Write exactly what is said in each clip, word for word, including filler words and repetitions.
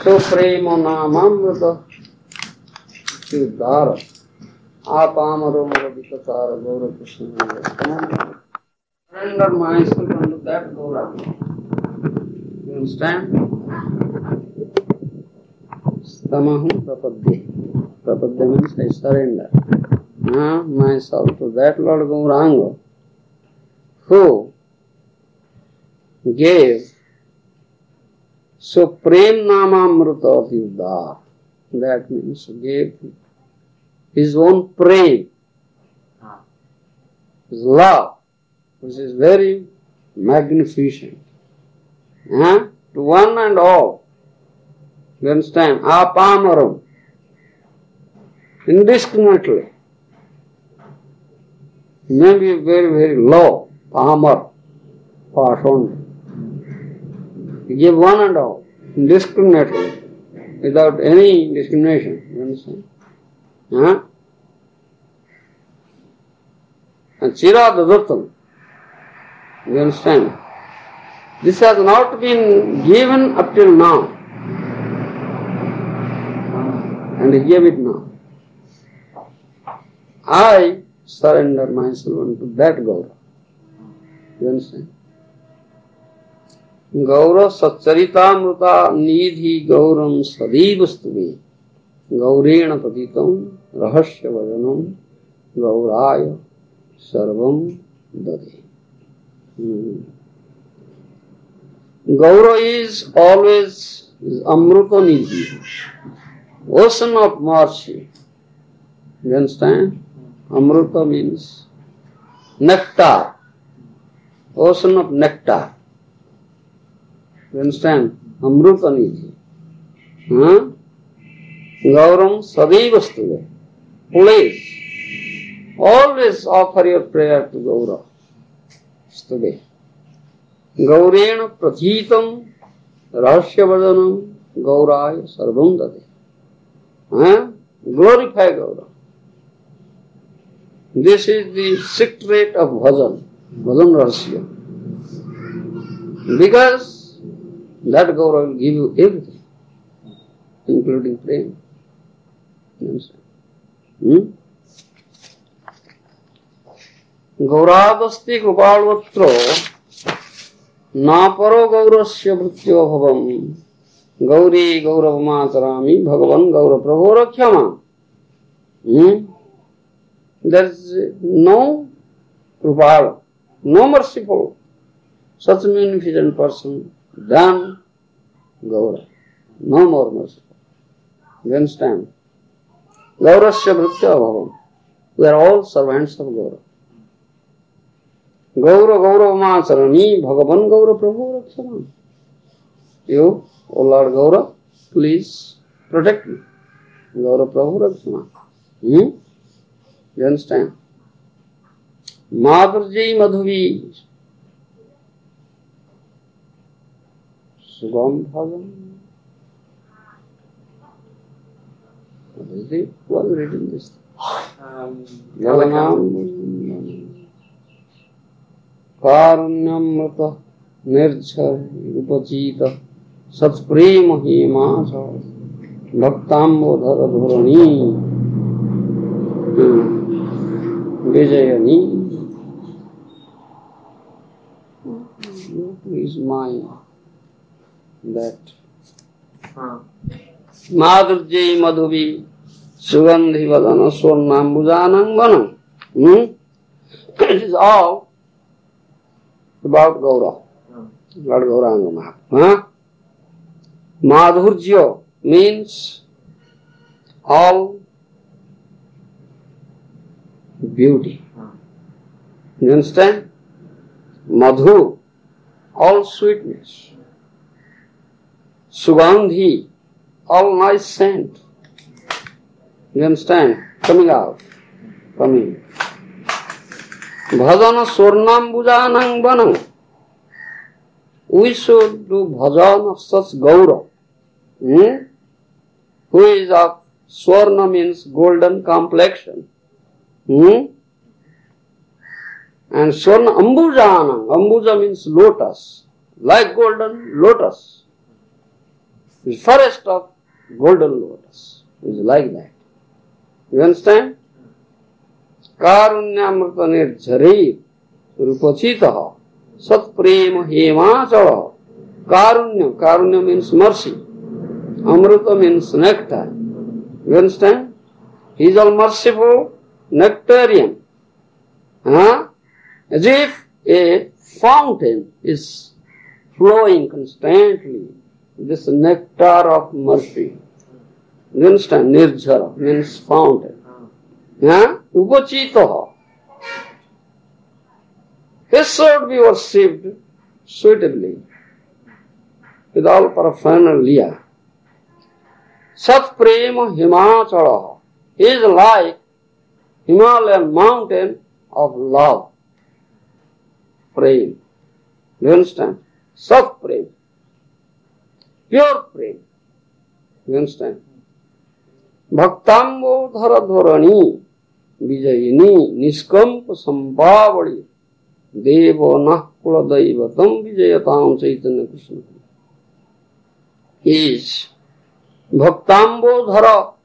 So prema namamrita Siddhara Apamaro Madhikatara Gaura Krishna. Surrender myself unto that Gaura. You understand? Stamahu prapadya. Prapadya means I surrender uh, myself to that Lord Gauranga who gave Supreme Namamrita of Yuddha. That means gave his own prem, his love, which is very magnificent, uh, to one and all. You understand? Apamaram, indiscriminately. Maybe very, very low, pamar, passion. He gave one and all, indiscriminately, without any discrimination. You understand? Huh? And Chiradadatam. You understand? This has not been given up till now. And he gave it now. I surrender myself unto that Gaura. You understand? Gaura Satcharita Mruta Nidhi Gauram Sadivastuve Gaurena Patitam Rahasya Vajanam Gauraya Sarvam Dade. Hmm. Gaura is always is Amruta Nidhi, ocean of mercy. You understand? Amruta means nectar, ocean of nectar. You understand? Amruta Nidhi. Huh? Gauram Sadivastule. Please, always offer your prayer to Gaura. Stude. Gaurena Prathitam Rahasya Vajanam Gauraya Sarvam Dade. Huh? Glorify Gaura. This is the secret of bhajan, bhajan rahasya. Because that Gaura will give you everything, including prema. You understand? Hmm? Gauravasti krupalvatro naparo gaurasya bhrityo bhavam gauri gauravamatarami bhagavan gaura prabhu rakhyama. Hmm? There is no krupal, no merciful, such a magnificent person than Gaura. No more merciful. You understand? Gaurasya bhritya bhavam. We are all servants of Gaura. Gaura Gaura Macharani Bhagavan Gaura Prabhu Rakshana. You, O Lord Gaura, please protect me. Gaura Prabhu Rakshana. Hmm? You understand? Madhurji Madhuvi Sugam Bhajan. What is it? Who was reading this? Um, Yalanam Karunyamrata Nirjha Upachita Satprema Himasa Bhaktambodhara Dhurani Vijayani. Is my that Madhurji Madhuvi Sugandhi Vadana Swarnam Bhujanam Vanam. Hmm? It is all about Gaura. Lord Gauranga Maha. Huh? Madhurjya means all beauty. You understand? Madhu, all sweetness. Sugandhi, all nice scent. You understand? Coming out, coming. Bhajana Swarnam Bhujanam Vanam. We should do bhajan of such Gaura, hmm? who is of Swarna means golden complexion. Hmm? And Swarna Ambujana, Ambuja means lotus, like golden lotus. The forest of golden lotus is like that. You understand? Karunyamrita nirjharir rupachitaha sat prema hemachala. Karunya, Karunya means mercy. Amrita means nectar. You understand? He is all merciful, nectarian. Huh? As if a fountain is flowing constantly. This nectar of mercy. You understand? Nirjhara means fountain. Huh? Upachitaha. He should be worshipped suitably with all paraphernalia. Sat prema himachala. He is like Himalayan mountain of love. Prem. You understand? Sat prem. Pure prem. You understand? Bhaktambo dharadharani vijayini niskampa sampavali devo nahkula daivatam vijayatam Chaitanya Krishna. He is Bhaktambodhara.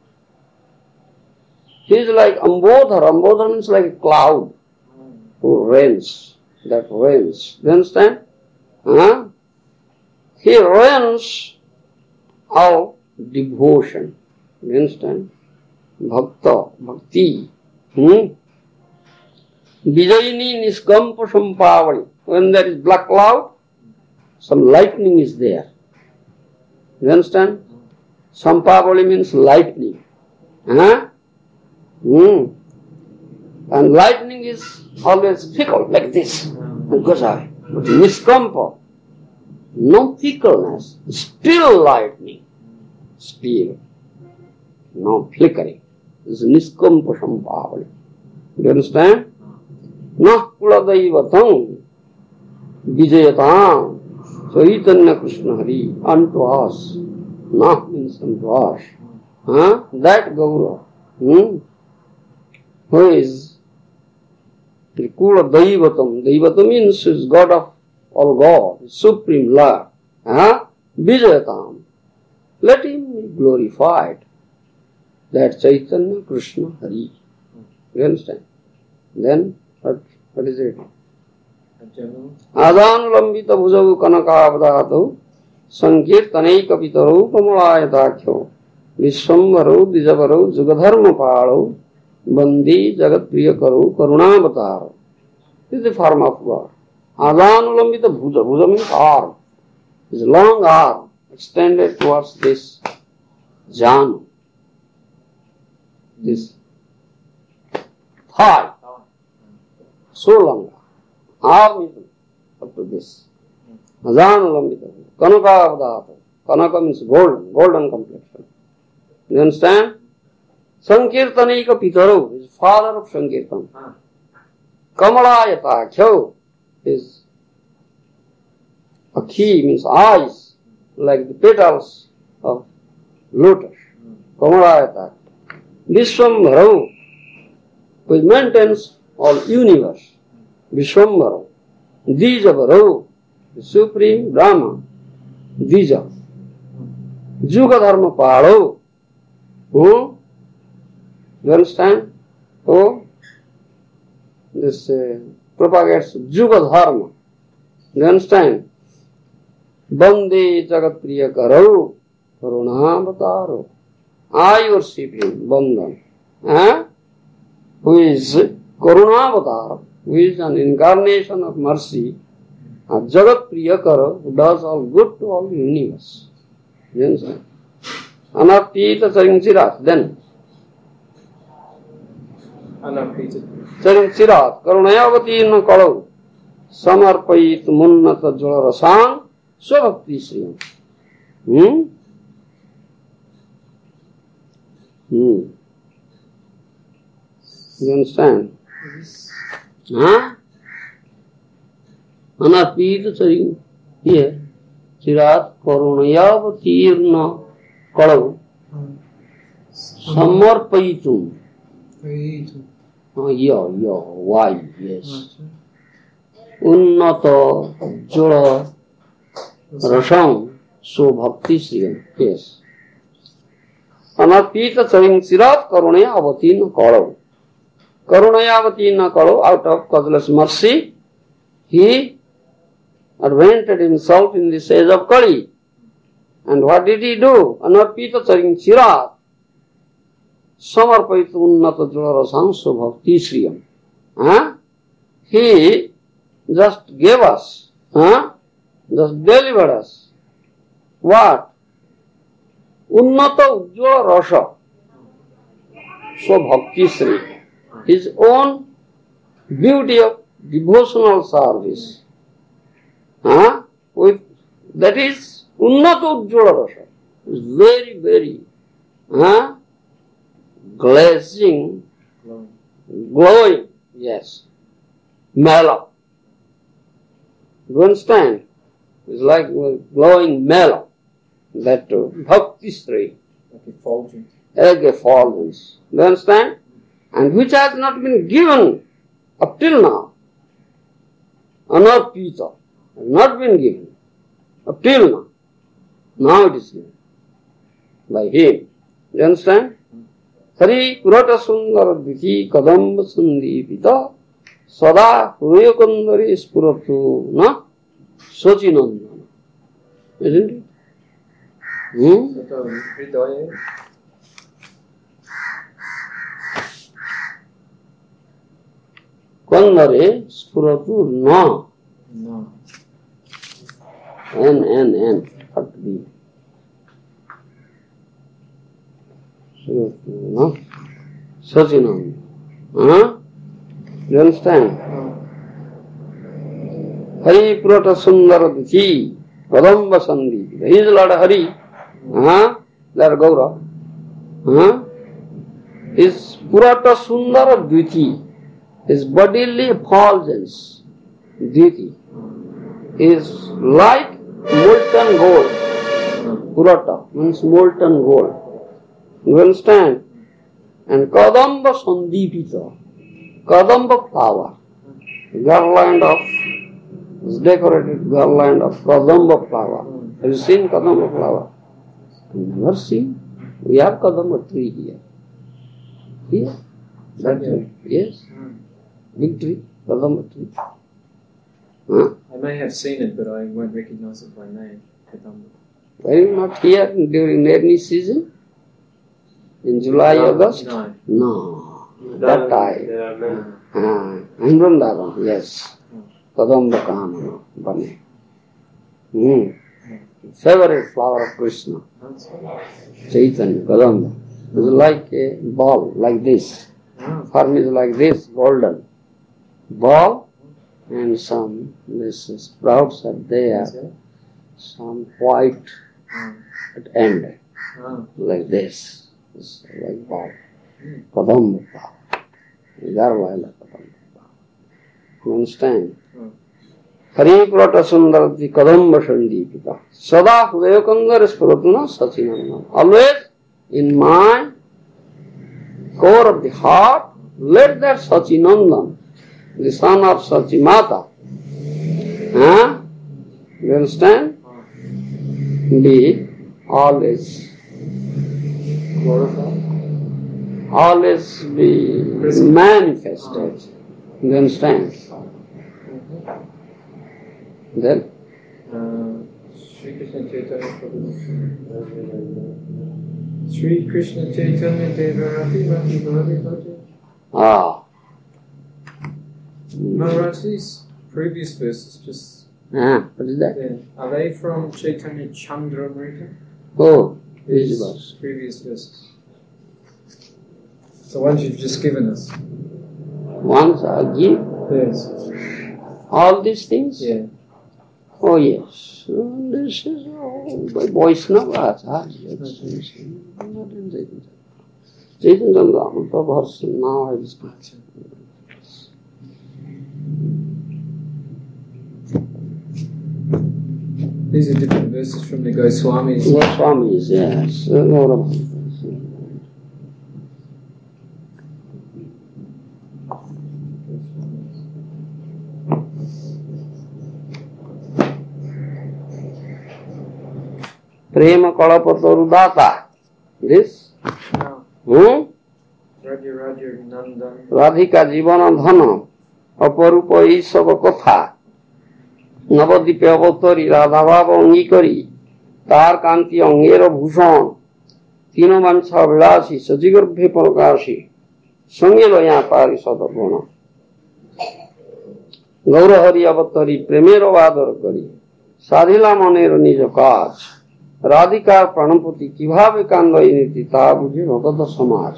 He is like Ambodhara. Ambodhara means like a cloud who rains. That rains. Do you understand? Huh? He rains of devotion. Do you understand? Bhakta, bhakti. Hmm? Vijayini niskampa sampavali. When there is black cloud, some lightning is there. You understand? Sampavali means lightning. Huh? Hmm. And lightning is always fickle, like this. It goes away. But niskampa, no fickleness, still lightning. Still. No flickering. This is niskampa sampavali. Do you understand? Nahkula daivatam vijayatam Chaitanya Krishna Hari unto us. Nah means unto us. Huh? That Gaura, hmm? who is the Kula Daivatam. Daivatam means is God of all God, Supreme Lord. Huh? Vijayatam. Let him be glorified. That Chaitanya Krishna Hari. You understand? Then, what, what is it? Adanulambita bhujau kanakavadatu sankirtanai kapitaru kamalayatakhyo vishwamvaro dijavaro jugadharma palo bandi jagat priyakaru karunavataro. This is the form of God. Adanulambita bhuja. Bhuja means arm. His long arm extended towards this jhanu. This thigh. So long. Arm is up to this. Ajanulambita. Kanakavadata. Kanaka means golden, golden complexion. You understand? Sankirtanika Pitaru is father of Sankirtan. Kamalayata Kyo is Akhi means eyes, like the petals of lotus. Kamalayata. Vishwamvaro, which maintains all universe. Vishwamvaro. Dijavaro, the supreme Brahma. Dija. Jugadharma Palo. Who? You understand? Who? This uh, propagates Jugadharma. You understand? Bande Jagat Priya Karo Karuna I worship him, Bandhan. Eh? Who is Karunavatar, who is an incarnation of mercy, a Jagat Priyakara, who does all good to all the universe. You understand? Anapita Charinchirat, then. Anapita Charinchirat, Karunayavati na Kalau, Samarpait Munnata Jalarasang, Swabhakti Sriyam. Hmm? Hmm. You understand? Huh? Anapita Charing, here, Chirat Karunayavatirna Kalau, Samarpaitum. Oh, yeah, yeah, why, yes. Unnata Jala Rasam So bhakti shriyam. Yes. Anarpita charing sirat karunaya avatina kalo. Karunaya avatina kalo, out of causeless mercy, he advented himself in this age of Kali. And what did he do? Anarpita charing sirat. Samarpayita unnata jalarasangso bhakti shriyam. Huh? He just gave us, huh? Just delivered us. What? Unnata ujjvala rasa. So bhakti sri. His own beauty of devotional service. Huh? With, that is unnata ujjvala rasa. It's very, very huh? glazing, glowing, yes, mellow. You understand? It's like glowing mellow. That uh, bhakti sri. Like effulgence. Like effulgence. You understand? And which has not been given up till now. Anarpita has not been given up till now. Now it is given by him. You understand? Hari purata sundara dviti kadamba sandipita sada huyakandari spuratu na sachinandana. Isn't it? Hmm? Kandare spuratu na. No. N, N, N. Have to be. No? Sachinandana. Huh? You understand? Hari purata sundara dviti kadamba sandipita. He is Lord Hari. Huh? Lord Gaura. Huh? His purata sundara dviti. His bodily effulgence, dviti, is like molten gold. Purata means molten gold. You understand? And kadamba sandipita. Kadamba flower. Garland of, decorated garland of kadamba flower. Have you seen kadamba flower? Never seen. We have kadamba tree here. Here? That tree? Yes. Big tree, kadamba tree. Huh? I may have seen it, but I won't recognize it by name. Kadamba. Were you not here during rainy season? In July, no, August? No. No. That time. Ah, in Vrindavan, yes. Kadamba Kamana, Bane. Hmm. Favorite flower of Krishna. Chaitanya, Kadamba. It's like a ball, like this. Form is like this, golden. Ball and some, this sprouts are there, some white at end, like this. It's like ball. Kadamba flower. Garvaila Kadamba flower. You understand? Hari purata sundarati kadamba sandipita. Sada hudayakandar sparatuna sachinandana. Always in my core of the heart, let that Sachinandan, the son of Sachimata, huh? You understand? Be always glorified, always be manifested. You understand? Then? Sri Krishna Chaitanya Sri Krishna Chaitanya Devarati Rati Bhari Bhati. Ah. Maharaj, these previous verses just... Ah, what is that? There, are they from Chaitanya Chandramrita? Oh, which These verse? previous verses. The ones you've just given us. Once I give Yes. all these things? Yeah. Oh yes, uh, this is all by Vaishnava Acharya. Not in Chaitanya. Chaitanya Chandramrita verse now I will speak. These are different verses from the Goswamis. Goswamis, yes. Gaurava. Prema Kalapataru Data. This? No. Hmm? Raja Raja Nandan. Radhika Jivana Dhana. Aparupa Isava Katha. Navadipe Avatari Radhavava Angikari. Tar Kanti Angera Bhushan. Tino Mancha Vilasi. Sajigarbhe Parakashi. Sangilaya Parisada Guna. Gaurahari Avatari Premero Vadar Kari. Sadhila Manero Nija Kaj. Radhika प्रणपति किभावे कांदई नीति ता बुझे भगत समाज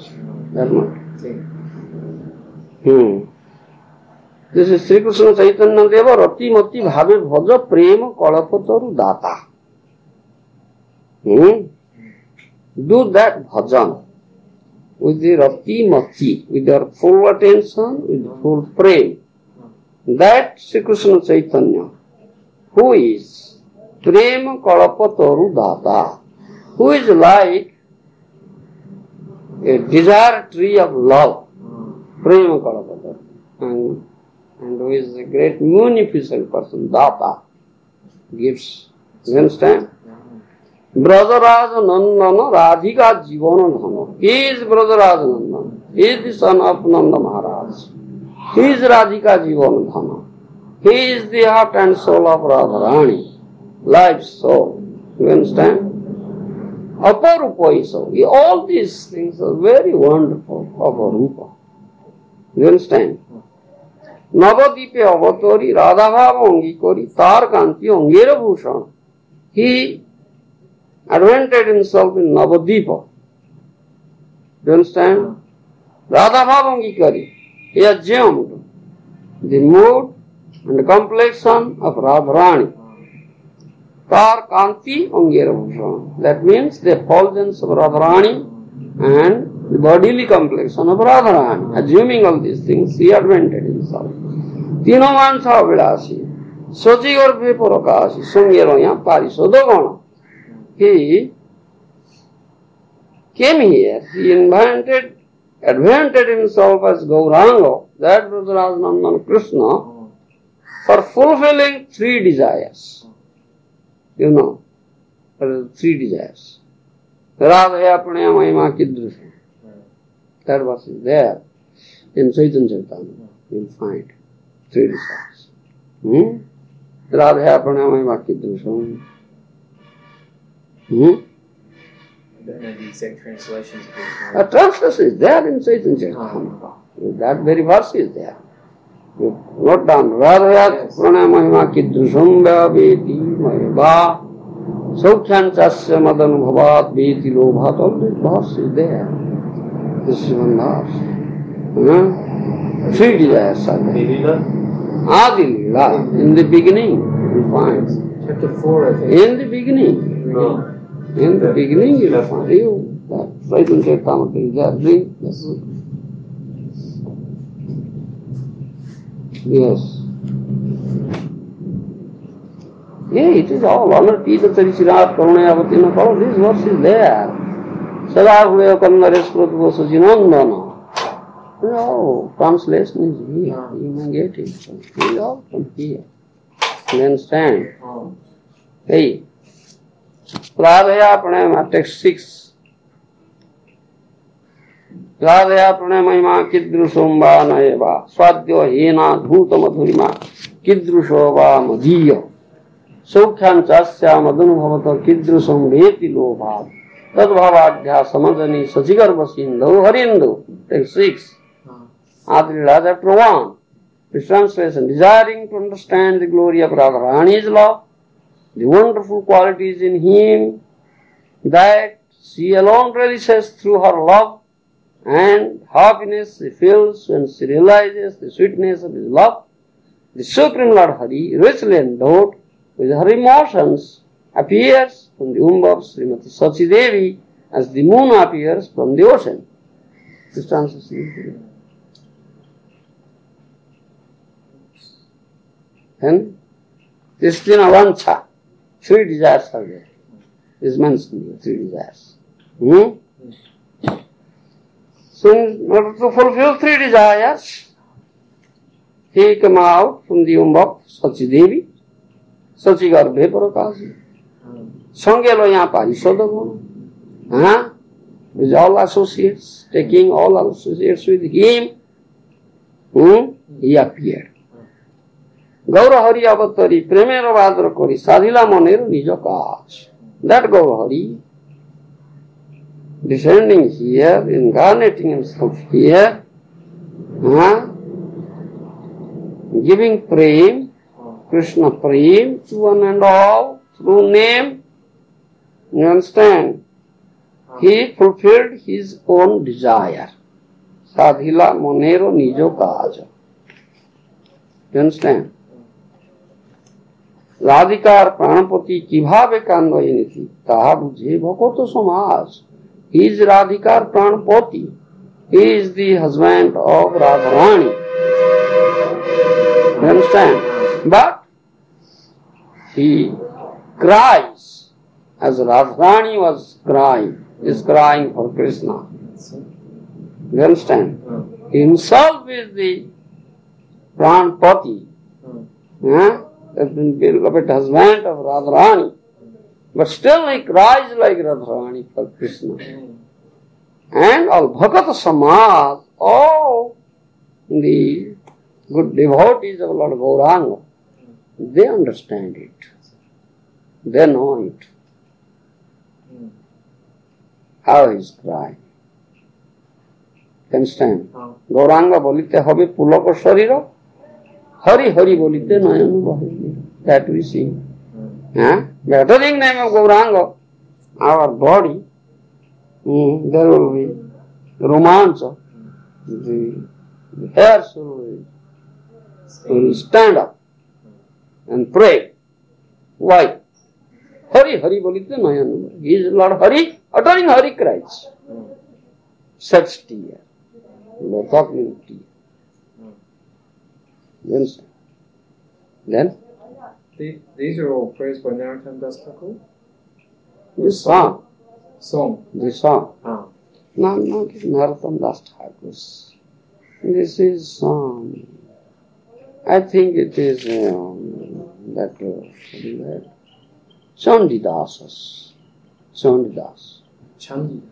हम्म जैसे श्री कृष्ण चैतन्य देव रतिमति भावे भज प्रेम कल्पतरु दाता हम्म do that bhajan with the ratiमति with their full attention with full prem that Sri Krishna Chaitanya who is Prema Kalapataru Data, who is like a desire tree of love, Prema Kalapataru, and, and who is a great munificent person, Data, gives. You understand? Brajaraj Nandana Radhika Jivana Dhana. He is Brajaraj Nandana. He is the son of Nanda Maharaj. He is Radhika Jivana Dhana. He is the heart and soul of Radharani. Life, soul. You understand? Aparupa is so. All these things are very wonderful. Aparupa. You understand? Navadipe Avatori Radhabhava Angikori Tar Kanti Angera Bhushan. He advented himself in Navadipa. You understand? Radhabhava Angikari. He assumed the mood and the complexion of Radharani. Tar Kanti Angera Bhushan. That means the effulgence of Radharani and the bodily complexion of Radharani. Assuming all these things, he advented himself. Tino Mancha Vilasi. Sochi Garbhe Parakashi. Sangyeroya Parisodogana. He came here. He invented, advented himself as Gauranga, that Brajaraj Nandan Krishna, for fulfilling three desires. You know, there are three desires. Radhaya Pranaya Mahima Kidrusha. That verse is there. In Chaitanya Charitamrita, you will find three desires. Hmm? Radhaya Pranaya Mahima Kidrusha. Hmm? I don't know the exact translations. A translation is there in Chaitanya Charitamrita. That very verse is there. You note down. Radhaya Pranaya Mahima Kidrusham Vyaveti Maheva Saukhyanchasya Madan Bhavat Veti Lobhat. All this verse is there. This is one verse. Hmm? Three desires are there. Adi Lila. In the beginning, you find. Chapter four, I think. In the beginning. No. In the beginning, you will find you. That Chaitanya Charitamrita is there. Read. That's it. Yes. Yeah, it is all honor, Pita Tarisirat, Karunayavati, no, all this verse is there. Sadavaya Kandares Prabhu Sajinandana. No, translation is here. You may get it. It is all from here. You understand? Hey. Radhaya Pranayama, text six. Radhaya Pranayama Kidrusham Va Nayeva Swadyo Hena Bhuta Madhurima Kidrusho Va Madhiya Saukhyanchasya Madhanubhavata Kidrusham Veti Lobhat Tadbhavadhya Samadhani Sachigarva Sindhu Harindu. Text six. Adilila chapter one. This translation. Desiring to understand the glory of Radharani's love, the wonderful qualities in him that she alone realizes through her love, and happiness she feels when she realizes the sweetness of his love, the Supreme Lord Hari, richly endowed with her emotions, appears from the womb of Srimati Sachi Devi as the moon appears from the ocean. This translation. And Kristina Vancha, three desires are there. Is mentioned here, three desires. Hmm? So, in order to fulfill three desires, he came out from the womb of Sachi Devi, Sachi Garbhe Parakasi. Sangelo यहाँ पारिषद गुण, huh? With all associates, taking all associates with him, hmm? he appeared. Gaurahari avatari premero vadra kori sadhila manero nijo kaj. That Gaurahari, descending here, incarnating himself here, huh? Giving prem, Krishna prem to one and all through name. You understand? He fulfilled his own desire. Sadhila monero nijo kaja. You understand? Radhikar pranapati kibhave kanvayiniti taha bujhe bhakoto samaj. He is Radhikar pranapati. He is the husband of Radharani. You understand? But he cries as Radharani was crying, is crying for Krishna. You understand? He himself is the pranapati. Huh? Has been beloved husband of Radharani. But still he cries like Radharani for Krishna. And all Bhakata Samaj, all the good devotees of Lord Gauranga, they understand it. They know it. How he is crying. Understand? Gauranga bolite hobe pulaka sharira, Hari Hari bolite nayanu bahir. That we sing. Huh? The uttering name of Gauranga, our body, mm, there will be romansa. The, the hairs will, will stand up and pray. Why? Hari Hari bolite nayanu. He is Lord Hari, uttering Hari cries. Such tear. We are talking of tear. Then, then these are all praised by Narottam Das Thakur? this song, Song. this song, Ah. no, not Narottam Das Thakur's. This is um, I think it is um, that uh, Chandidasa's. Chandidas. Chandi.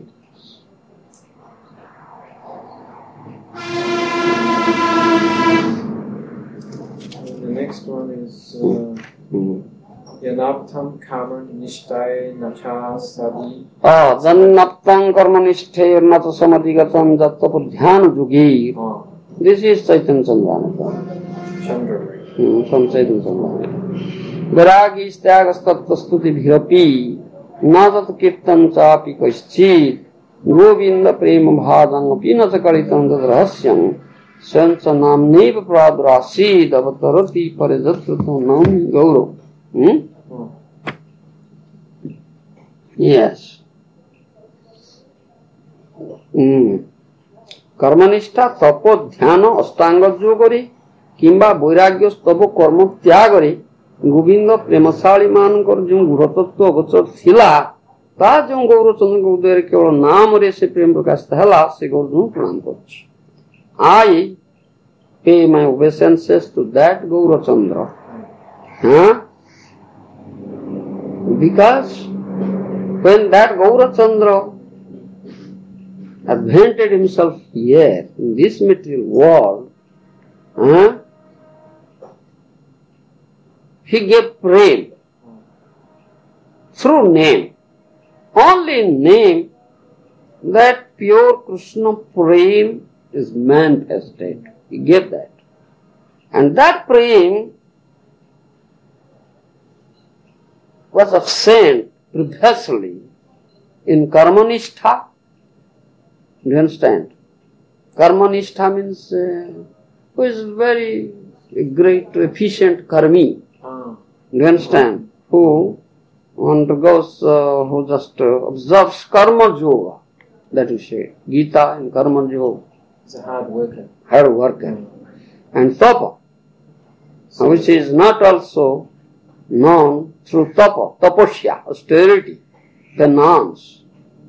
The next one is uh, Yanaptam Karma Nishtai Nacha Sadi. Oh, Jannaptam karma nishthe nata samadigatam jattapa dhyana jugi. This is Chaitanya Chandranata. Chandra. Hmm, from Chaitanya Chandranata. Viragi styagastat stuti bhirapi natat kirtan chapi kaschit govinda prema bhajang api nata karitam tad rahasyam sancha namneva pradrasid avatarati parijatrutam nam gaurav. Hmm? Yes. Hmm. कर्मनिष्ठा तप ध्यान अष्टांग योगरे किंबा वैराग्य स्तव कर्म त्यागरे गोविंद प्रेमशाली मानकर जो गुरतत्व अगोचर थिला ता जो गौरचंद्र के उदय केवल नाम रे से प्रेम प्रकाश हला से गौर प्रणाम करछि. I pay my obeisances to that Gaurachandra. Huh? Because when that Gaurachandra advented himself here in this material world, huh? He gave prem through name. Only in name that pure Krishna prem is manifested. He gave that. And that prem was absent previously in Karmanistha. Do you understand? Karmanistha means uh, who is very great, efficient karmi. Ah. Do you understand? Who undergoes, uh, who just uh, observes karma yoga. That is say, Gita and karma yoga. He's a hard worker. Hard worker. And tapa, which is not also known through tapa, tapasya, austerity, penance.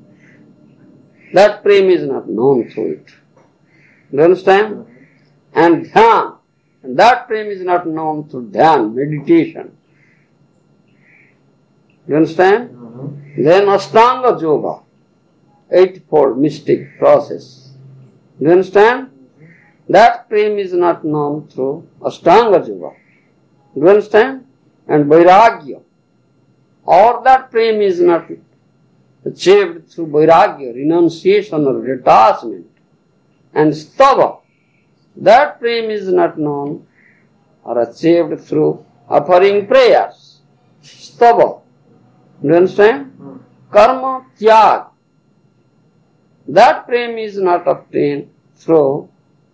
That prem is not known through it. Do you understand? And dhyan, and that prem is not known through dhyan, meditation. You understand? Uh-huh. Then Ashtanga Yoga, eightfold mystic process. You understand? That prema is not known through Ashtanga Yoga. You understand? And Vairagya, or that prema is not achieved through Vairagya, renunciation or detachment. And Stava, that prema is not known or achieved through offering prayers. Stava. You understand? Hmm. Karma Tyag, that prema is not obtained through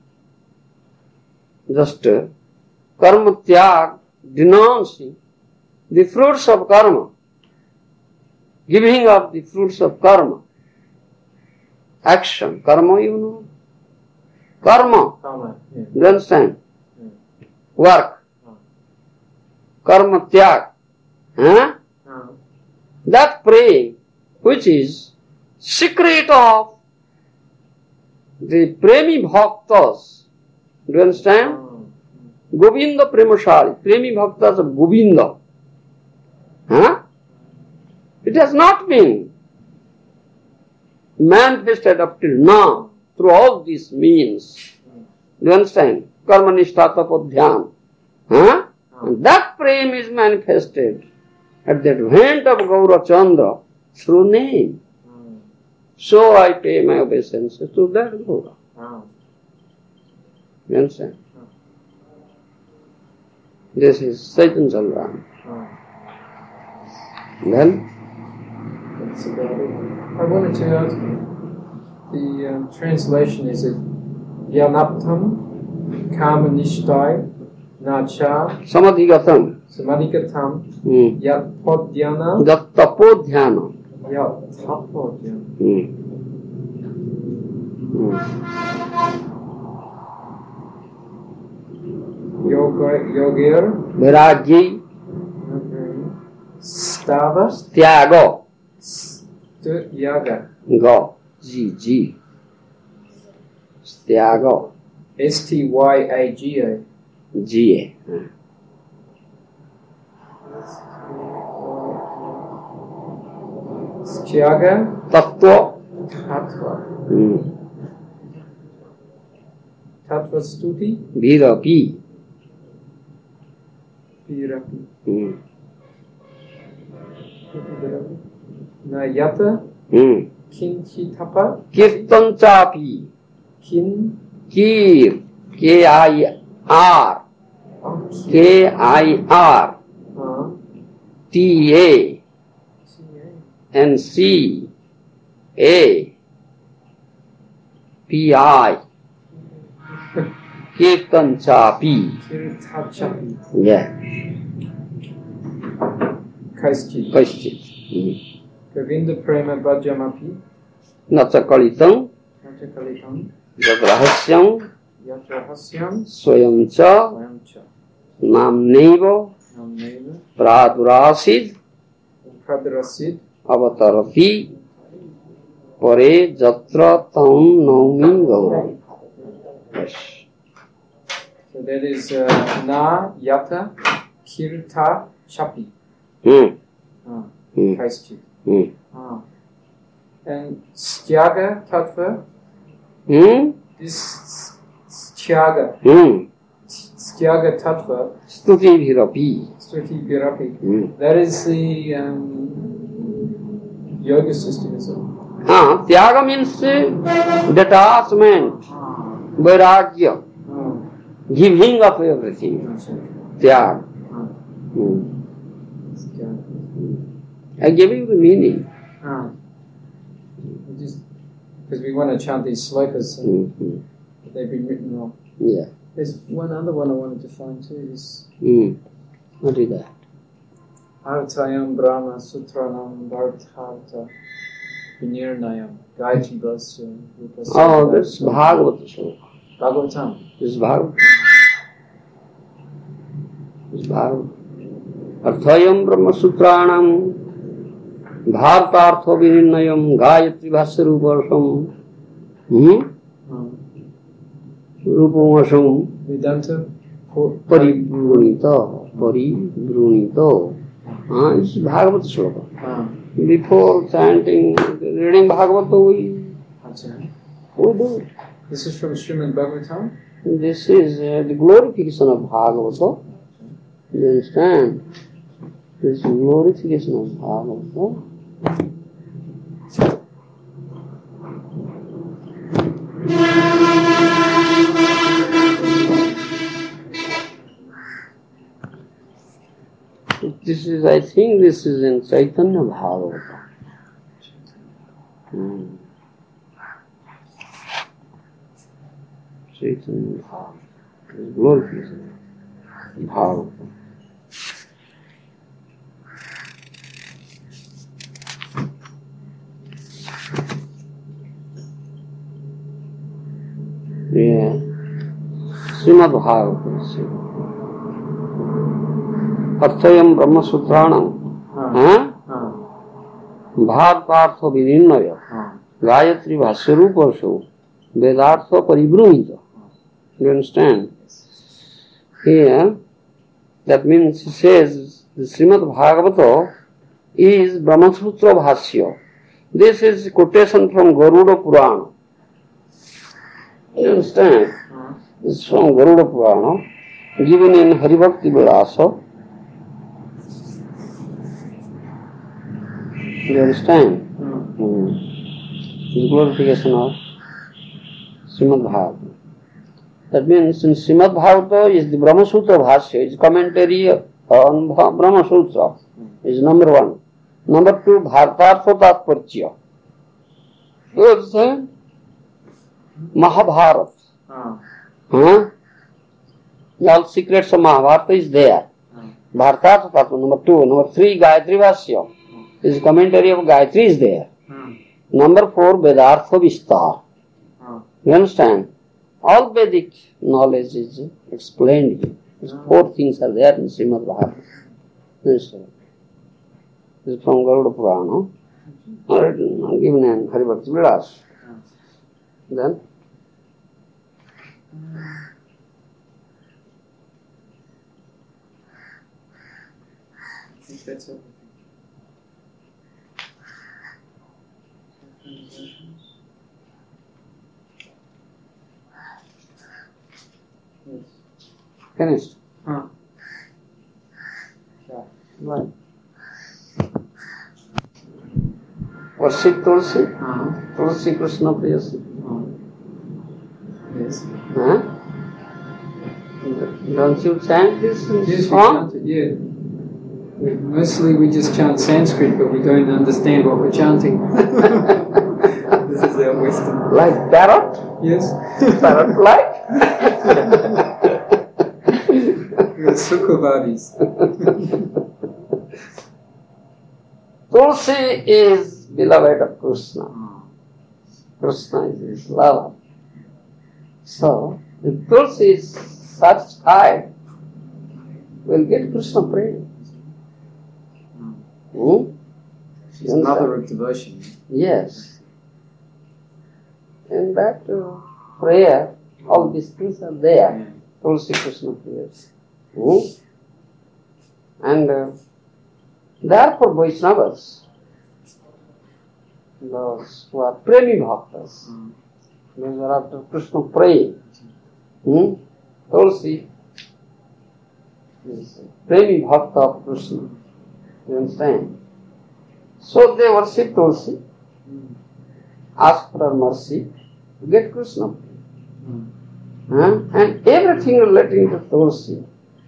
just uh, Karma Tyag, denouncing the fruits of karma, giving up the fruits of karma. Action, karma, you know. Karma, Karma, yeah. you understand? Yeah. Work, Oh. karma tyag. Huh? Uh-huh. That praying, which is secret of the premi bhaktas. Do you understand? Oh. Govinda Premashali, premi bhaktas of Govinda. Huh? It has not been manifested up till now through all these means. Do you understand? Karma nishtha tapodhyam. Huh? And that prem is manifested at the advent of Gaura Chandra through name. Mm. So I pay my obeisances to that Gaura. Oh. You understand? This is Chaitanya Chandra. Oh. Then, That's about it. I wanted to ask the um, translation is it Yanaptam Kama Nishtai Nacha Samadhigatam, Samadhikatam hmm. Yat Podhyana Dattapodhyana. Yat Tapodhyana. Hmm. Hmm. Yoga Yogir Virajji, Stava Tyago, Styaga Go, Ji, Ji. Tyago, S T Y A G A Ji. Styaga Tattva, Tattva hmm. Tattva Stuti Virapi, Virapi hmm. Nayata Hmm. Kinchitapa Kirtan Chapi, Kin Kir, K I R, K I R, uh, T A, N C A, P I, Kirtan Chapi. Kirtachapi Yeah, Kaischit Kaishchit. Hmm. Govinda Prema Bhajamapi Nachakalitam, Nachakalitam Yadrahasyam, Yatrahasyam Swayam Cha, Vayamcha Namneva, Namneva Pradurasid, Pradrasid Avatarati, Pare Jatra Tam Naumi Gaura. Yes. So that is uh, Na Yata Kirta Chapi Hmm. uh, Hmm. Kaischit Hmm. uh. And Styaga Tattva Hmm. this Styaga Hmm. Styaga Tattva Stuti Virapi. Stuti Virapi Hmm. that is the um, yoga system, is it? Ah, Tyaga means uh, detachment, Vairagya, Oh, giving up everything. that's it. Tyag. Uh, Hmm. Styaga. I gave you the meaning. Ah. We just because we want to chant these slokas, so Hmm. they've been written off. Yeah. There's one other one I wanted to find too. Is Hmm. What is that? Artayam Brahma Sutranam Bhartartha Vinirnayam Gayatri Bhasya Rupasya. Oh, that's Bhagavata sloka. Bhagavatam. This is Bhagavata. This is Bhagavata. Arthayam Brahma Sutranam Bhartartha Vinirnayam Gayatri Bhasya Rupasam. Hmm? Um, Rupamasam Vedanta Po- Paribrunita. Paribrunita. हाँ, इस भागवत श्लोक. Ah. Before chanting, reading Bhagavata, we, Achha. we do. This is from Srimad Bhagavatam? This is uh, the glorification of Bhagavata. You understand? This is glorification of Bhagavata. This is, I think this is in Chaitanya Bhagavata. Hmm. Chaitanya Bhagavata. Glorification of Bhagavata. Yeah. Srimad Bhagavata. अर्थयम ब्रह्म सूत्राणं भारतार्थ विनिर्णय गायत्री भाष्य रूपसु वेदार्थ परिब्रूहित. You understand? Here, that means he says the Srimad Bhagavata is Brahma Sutra Bhashya. This is quotation from Garuda Purana. You understand? This is from Garuda Purana, given in Haribhakti Vilasa. You understand? Mm. Mm. The glorification of Srimad Bhagavata. That means in Srimad Bhagavata is the Brahma Sutra Bhashya, is commentary on Brahma Sutra, is number one. Number two, Bharatartha Tatparya. You understand? Mahabharata. Ah. Huh? All secrets of Mahabharata is there. Bharatartha Tatparya, number two. Number three, Gayatri Bhashya. Is commentary of Gayatri is there. Hmm. Number four, Vedartha Vistar. Hmm. You understand? All Vedic knowledge is explained here. These hmm. four things are there in Srimad Bhagavatam. You understand? This is from Garuda Purana. Hmm. Given in Haribhakti Vilas. Hmm. Then? I think that's it. Yes. Finished? Huh. Yeah. Right. Worship Tulsi? Uh-huh. Tulsi Krishna Priyasi. Uh-huh. Yes. Huh? Don't you chant this in yes, song? We chant it, yeah. We, mostly we just chant Sanskrit, but we don't understand what we're chanting. This is our wisdom. Like parrot? Yes. Parrot like? We are Sukhavadis. Tulsi is beloved of Krishna. Krishna is his lover. So, if Tulsi is satisfied, we'll get Krishna praying. Hmm? She's the mother of devotion. Yes. And that uh, prayer, all these things are there. Yeah. Tulsi Krishna prayers. Hmm? And uh, therefore Vaishnavas, those who are premi bhaktas, mm. those are after Krishna praying. Hmm? Tulsi is premi bhakta of Krishna. You understand? So they worship Tulsi, mm. ask for her mercy, to get Krishna. Mm. Huh? And everything relating to Tulsi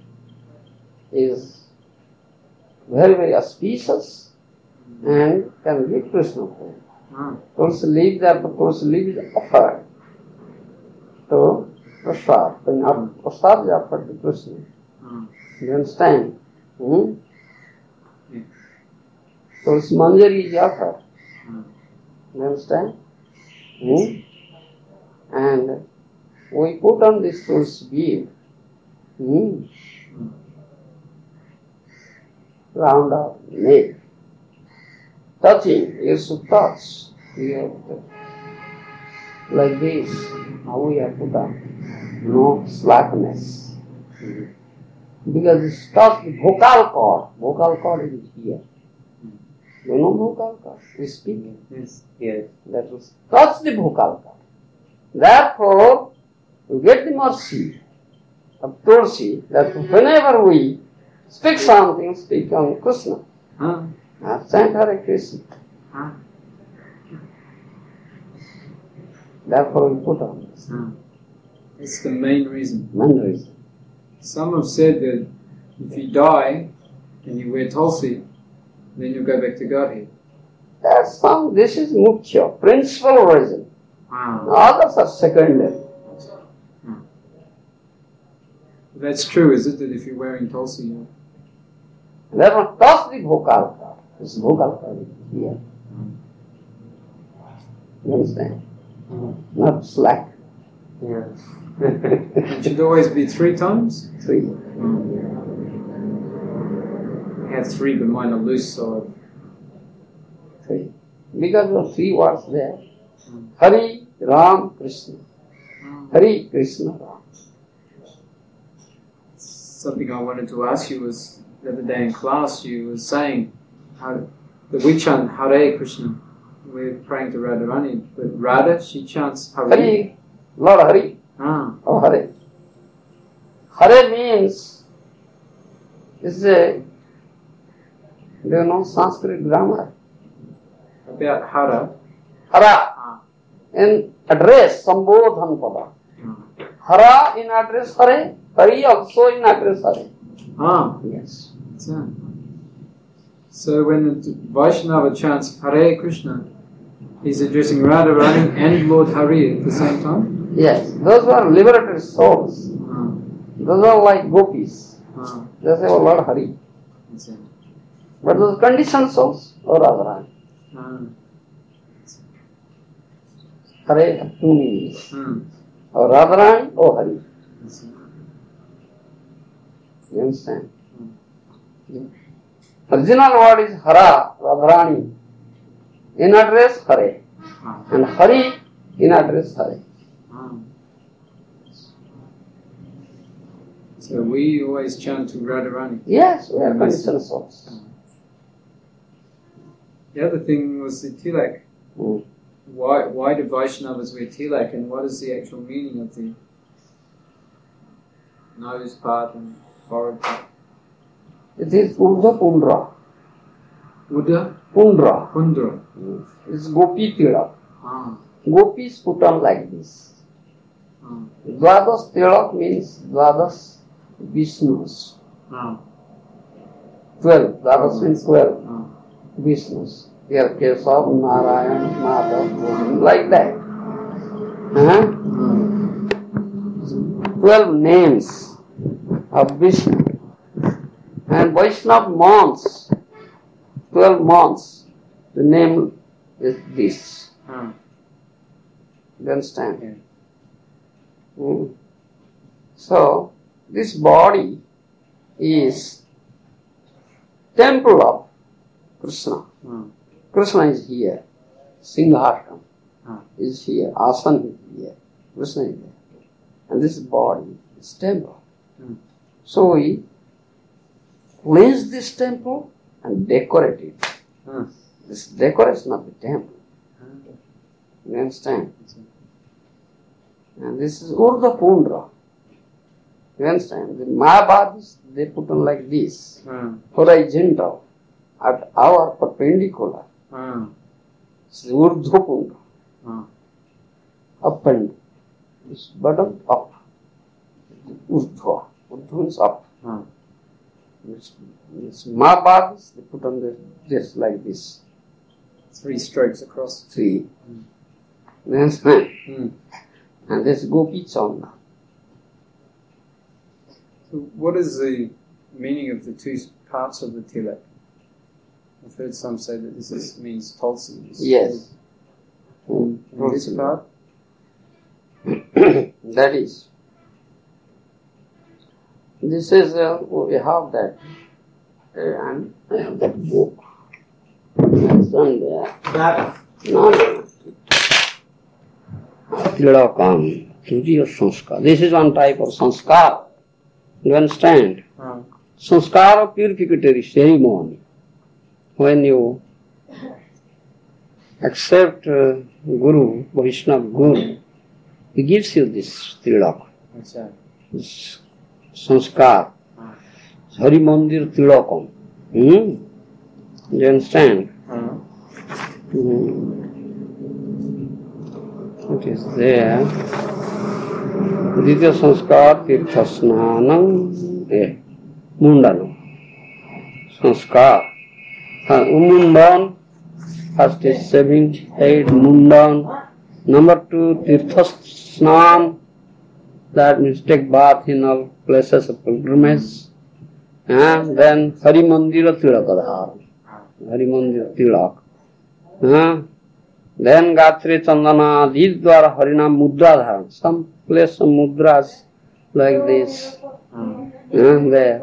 is very, very auspicious mm. and can give Krishna. Mm. Tulsi leaves there, but Tulsi leaves is offered to Prasad. When mm. Prasad is offered to Krishna. Mm. You understand? Hmm? Tulsi Manjari is offered. Mm. You understand? Hmm? And we put on this Tulsi bead hmm, mm. round our neck, touching, you should touch. You have to, like this, how we have put on. No slackness. Mm. Because it's touched the vocal cord. Vocal cord is here. You know vocal cord? We speak. Yes. Yes. That was touch the vocal cord. Therefore, we get the mercy of Tulsi that whenever we speak something, speak on Krishna. Huh? Uh, chant Hare Krishna. Huh? Therefore, we put on this. Huh. It's the main reason. Main reason. Some have said that if you die and you wear Tulsi, then you'll go back to Godhead. That's some, this is mukhya, principal reason. Wow. Others are secondary. Hmm. That's true, is it? That if you're wearing Tulsi, you Therefore, touch the vocal cord. This vocal cord is here. You understand? Not slack. Yes. It should always be three times? Three. I have three, but mine are loose, so Three. Because of three words there. Hari, Ram, Krishna. Hari, Krishna, Ram. something I wanted to ask you was the other day in class you were saying how that we chant Hare Krishna. We're praying to Radharani, but Radha, she chants Hare. Hari, Lord Hari. Ah. Oh, Hare. Hare means, is a, do you know Sanskrit grammar? About Hara. Hara. Ah. In address, Sambodhan Pada. Ah. Hara in address Hare. Hari also in address Hare. Ah. Yes. So, so when the Vaishnava chants Hare Krishna, he's addressing Radharani and Lord Hari at the same time? Yes. Those were liberated souls. Ah. Those are like gopis. Ah. They say, oh Lord Hari. That's it. But those conditioned souls, oh Radharani. Ah. Hare have two meanings. Hmm. Oh Radharani, oh Hari. That's it. You understand? Mm. Original word is Hara, Radharani. In address Hare. Ah. And Hari in address Hare. Ah. So we always chant to Radharani. Yes, we are conditioned souls. The other thing was the tilak. Mm. Why why do Vaishnavas wear tilak, and what is the actual meaning of the nose part and forehead part? It is Urdhva Pundra. Uddha Pundra. Pundra. Mm. It's Gopi Tilak. Ah. Gopis put on like this. Ah. Dvadas Tilak means Dvadas Vishnus. Ah. Twelve. Dvadas means twelve. Ah. Vishnus. Here Kesav, Narayan, Madhav, like that. Huh? Twelve names of Vishnu. And Vaishnava months, twelve months, the name is this. Ah. You understand? Mm. So, this body is temple of Krishna. Ah. Krishna is here. Singhasana Ah. is here. Asana is here. Krishna is there. And this body is temple. Mm. So we cleanse this temple and decorate it. Ah. This decoration of the temple. Ah. You understand? And this is Urdhva Pundra. You understand? The Mayavadis, they put on like this. Ah. Horizontal. At our perpendicular. Ah. It's Urdhva Pundra. Ah. Up and this bottom up. Urdhva. Urdhva means up. Ah. This, this Mayavadis, they put on this, this like this. Three strokes across. Three. You understand? Mm. And this Gopi Chanda. So what is the meaning of the two parts of the tilak? I've heard some say that this is, means Tulsi. Yes. And this part? That is. This is, uh, we have that. Uh, and I have that book. It's on there. That. No, no. Tilakam, Surya Sanskar. This is one type of sanskar. You understand? Uh, Sanskara purificatory ceremony. When you accept uh, Guru, Vaishnava Guru, he gives you this tilak, Achha. this sanskar, Uh, Hari Mandir tilakam. Hmm? You understand? uh, Hmm. It is there. Dvitiya sanskar tirtha snanam eh, mundanam. Sanskar. Uh, Mundan. First is shaving head, mundan. Number two, tirtha snan. That means take bath in all places of pilgrimage. And then Hari Mandira Tilakadhar. Hari Mandira Tilak. Uh, then Gatre Chandana, these dwara Harinam Mudra Dharan. Some place some mudras like this. uh, And there.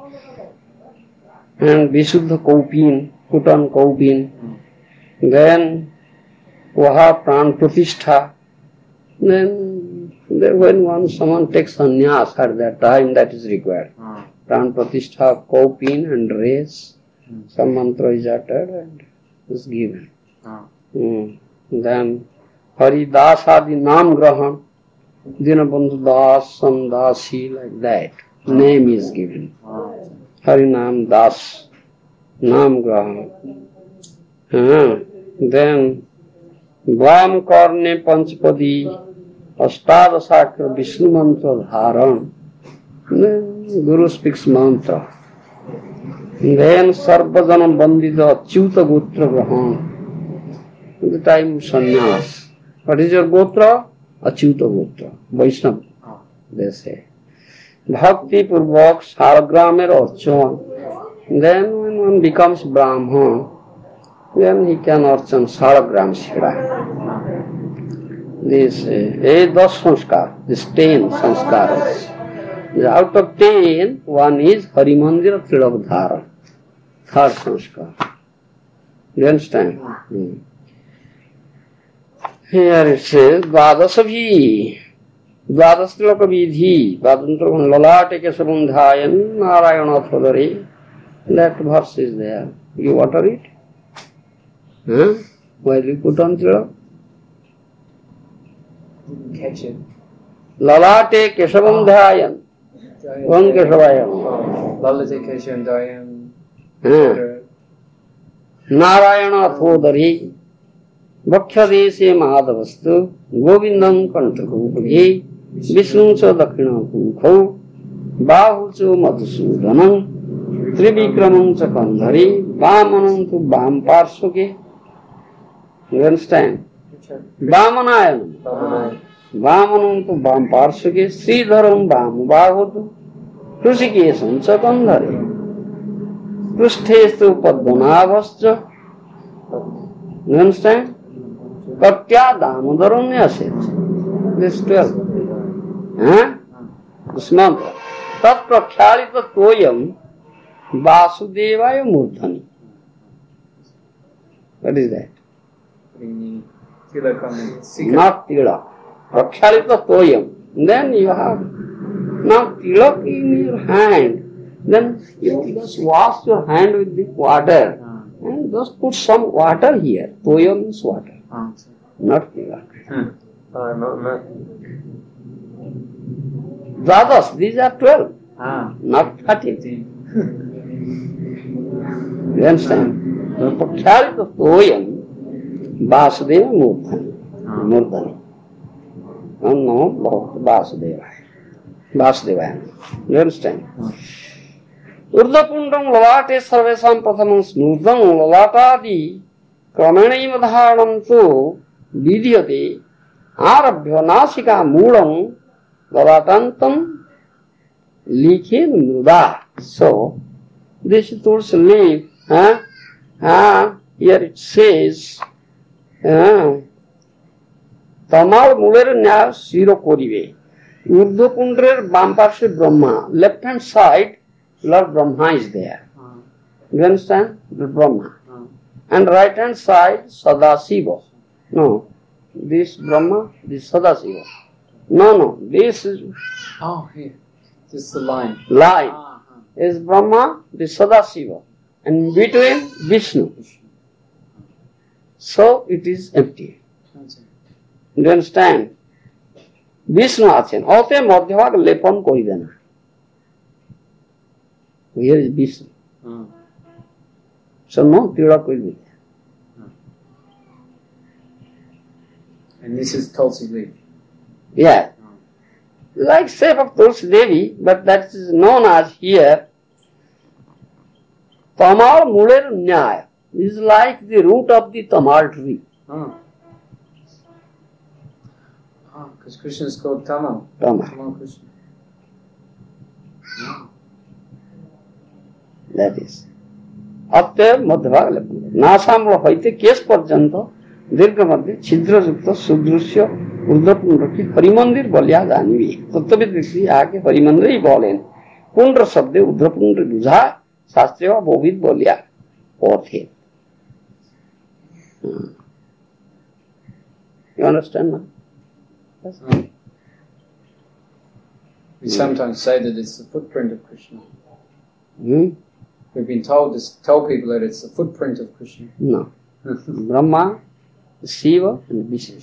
And Visuddha Kaupin, put on Kaupin. Then Vaha Pran Pratishtha. Then, then when one someone takes sannyas at that time, that is required. uh, Pran Pratishtha, Kaupin and race. Hmm. Some mantra is uttered and is given. uh, Hmm. Then Haridas Adi Nam Grahan, Dinabandhu Das, Samdasi, like that. Name is given. uh, Harinam Das, Nam Grahan. Uh, then Vam Karne Panchpadi, Astadasakra Vishnu Mantra Dharan. Then Guru speaks mantra. Then Sarvajanam Bandita Achyuta Gotra Grahan. The time sannyas. What is your Gotra? Achyuta Gotra. Vaishnava, uh, they say. Bhakti Purvak Saragramer Archan. Then when one becomes Brahman, then he can archan Saragram Shira. This is das sanskar, this ten sanskaras. Out of ten, one is Hari Mandira Tilak Dhara. Third sanskar. You understand? Hmm. Here it says, Dvadasabhi, Dvadas Tilaka Vidhi, Vadantra Lalate Kesavandhayan, Narayana Thadari. That verse is there. You water it? Huh? While you put on tilak? didn't catch it. Lalate Kesavandhayan. One Kesavayam. Lalate Keshavandayam. Huh? Narayana Thodari. Bhakhyadeshe Madhavastu. Govindam Kanthakupagi. Vishnu cha Dakshina Kukhau. Bahu cha Madhusudanam. Trivikramam cha Kandhari. Vamanam tu Vam Parsuke. You understand? Vamanayam. Uh, Vamanam tu Vam Parsuke. Sridharam Vam Bahutu. Krushikesam cha Kandhari. Krushtestu Padmanabhascha. You understand? Katya Damodaram Nyaset. This twelve. Huh? This mantra. Tat prakhyalita toyam Vasudevaya Murdhani. What is that? meaning tilak on the secret. Not tilak. Prakhyalita toyam. Then you have now tilak in your hand. Then you just wash your hand with the water. Uh, And just put some water here. Toyam means water, uh, not tilak. hmm. Uh, no, no. Dvadas, these are twelve, Ah, not thirteen. indeed. You understand? The Pakhyalita Toyam Vasudeva Murdhani. Murdhani. Oh no, Lord Vasudeva. Vasudeva. You understand? Urdhapundam lalate sarvesam prathamam snurdam lalatadi kramenaiva dharanam tu vidhyate arabhya nasika moolam lalatantam likhen mruda. So, this is towards leaf. Huh? Ah, here it says, uh, Tamal muler nya shiro koribe. Urdhapundrer বাম পার্শ্বে Brahma. Left hand side, Lord Brahma is there. Uh, You understand? The Brahma. uh, And right hand side, Sadasiva. No, this Brahma, this Sadasiva. No, no, this is oh, here. This is the line. line. Ah, is Brahma, the Sadashiva, and between Vishnu. So it is empty. Do you understand? Vishnu achen. Ote madhyavag lepon koridena. Here is Vishnu. Mm. So no tira koridena. And this is Tulsi leaf. Yeah. Like shape of Tulsi Devi, but that is known as here Tamal Muler Nyaya. Is like the root of the tamal tree. Oh. Oh, because Krishna is called Tamal. Tamal. Tamal Krishna. Oh. That is. अतः मध्यभाग नासामूल होते केश पर्यंत दीर्घ मध्य छिद्र युक्त सुदृश्य ऊर्ध्वपुंड की हरिमंदिर बलिया जानी भी तत्विद व्यक्ति आके हरिमंदिर ही बोलें पुंड शब्द ऊर्ध्वपुंड बुझा शास्त्रीय बोभित बलिया पौधे. You understand now? Yes. Oh. We sometimes say that it's the footprint of Krishna. Hmm? We've been told to tell people that it's the footprint of Krishna. No. Brahma, Shiva and Vishnu.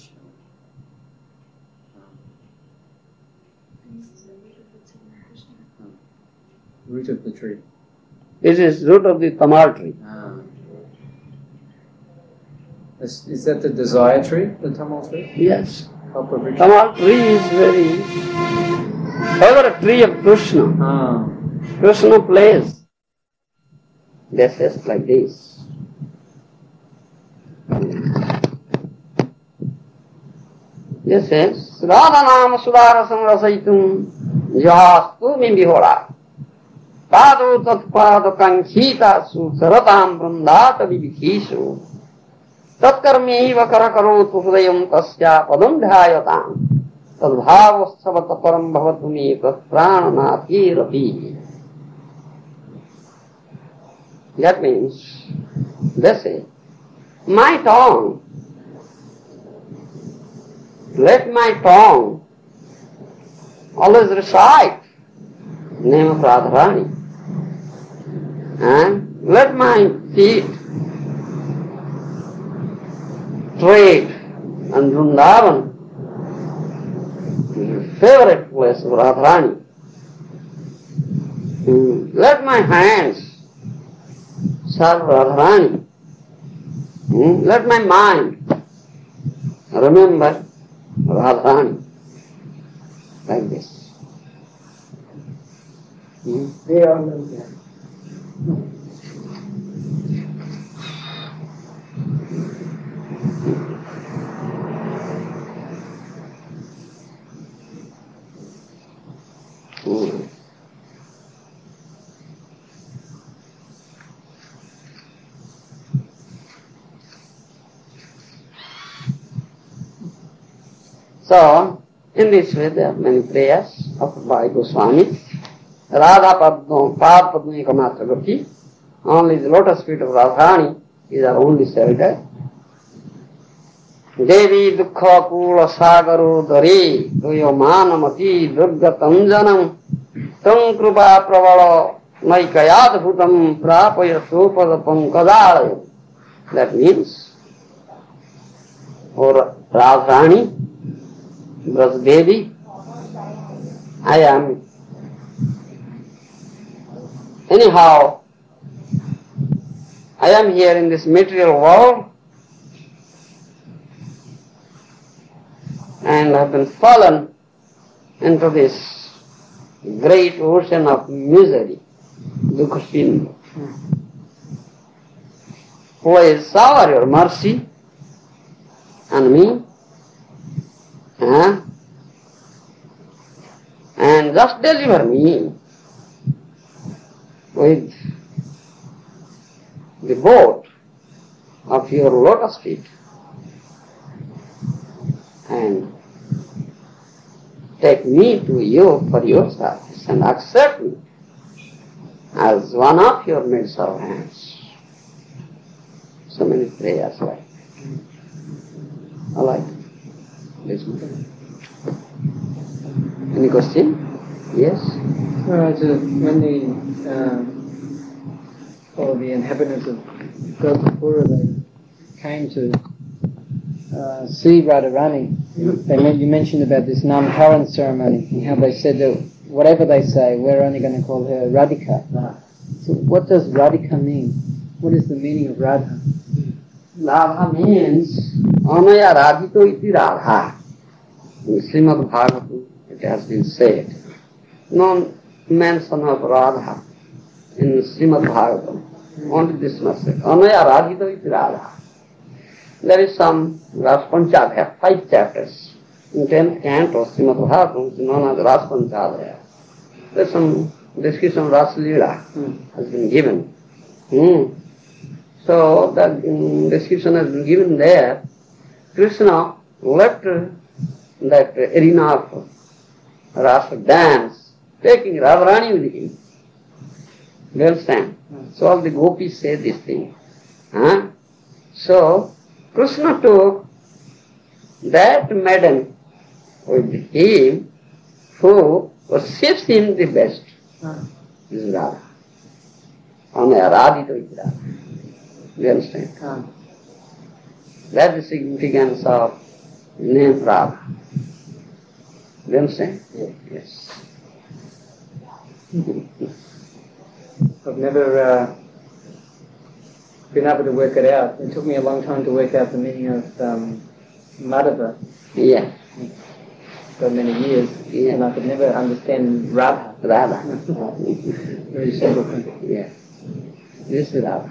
Root of the tree. This is root of the tamal tree. Ah. Is, is that the desire tree, the tamal tree? Yes. Kalpavriksha? Tamal tree is very favorite tree of Krishna. Ah. Krishna plays. This is like this. This is Radha Nama Sudarasam Rasaitum Jahastu Mimbihola Tadu Tatpada Kanchita Su Saratam Brandata Vibhikisu Tatkarmi Vakarakarotu Hudayam Tasya Padam Dhayatam Tadbhavasthavata Param Bhavatumi Tatprananathi Rapi. That means, they say, my tongue, let my tongue always recite the name of Radharani, and let my feet tread on Vrindavan, the favorite place of Radharani. Let my hands serve Radharani. Hmm? Let my mind remember Radharani. Like this. Hmm? They are like that. Hmm. So, in this way there are many prayers offered by Goswami. Radha Padma, Pad Padma Ekamatra Gati, only the lotus feet of Radharani is our only shelter. Devi Dukha Kula Sagaru Dari, Duyo Manamati Durga Tanjanam, Tam Krupa Pravala Maikayad Bhutam Prapaya Supada Pankadalaya. That means, for Radharani, Braj Devi, I am anyhow, I am here in this material world and have been fallen into this great ocean of misery, Dukkha. Please shower your mercy on me. Huh? And just deliver me with the boat of your lotus feet and take me to you for your service and accept me as one of your maidservants. So many prayers like I like this. Any question? Yes? Right, so when the um, all the inhabitants of Gopapura, they came to uh, see Radharani, they meant, you mentioned about this Namkaran ceremony and how they said that whatever they say, we're only going to call her Radhika. So what does Radhika mean? What is the meaning of Radha? Radha means Anaya Radhito iti Radha. In Srimad Bhagavatam it has been said. No mention of Radha in Srimad Bhagavatam. Only this much said. Anaya Radhito iti Radha. There is some Ras Panchadhyaya, five chapters. In tenth canto of Srimad Bhagavatam is known as Ras Panchadhyaya. There is some description of Ras Leela Mm. has been given. Hmm. So that um, description has been given there. Krishna left that arena of Rasa dance, taking Radharani with him. You understand? So all the gopis say this thing. Huh? So Krishna took that maiden with him who worships him the best. This is Radha. Anaya Radhito iti Radha. You understand? Ah. That's the significance of name Radha. You understand? Yes. I've never uh, been able to work it out. It took me a long time to work out the meaning of um, Madhava. Yeah. For many years, Yeah. and I could never understand Radha. Radha. Very simple thing. Yeah. This is Radha.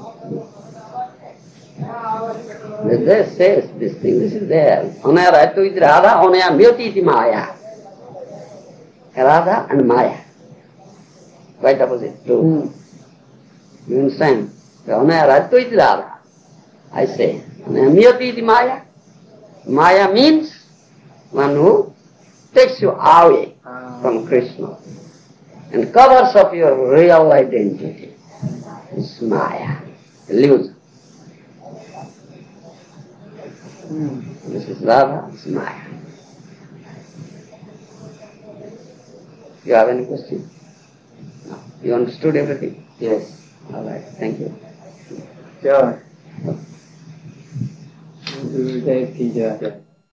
There says this thing, this is there. Anaya Radhito iti Radha, Anaya Myoti iti Maya. Radha and Maya. Right opposite, two. Mm. You understand? So, Anaya Radhito iti Radha. I say, Anaya Myoti iti Maya. Maya means one who takes you away Ah. from Krishna and covers up your real identity. It's Maya, illusion. Mm. This is Radha, it's Maya. You have any question? No. You understood everything? Yes. All right, thank you. Jai. Gurudev ki jai.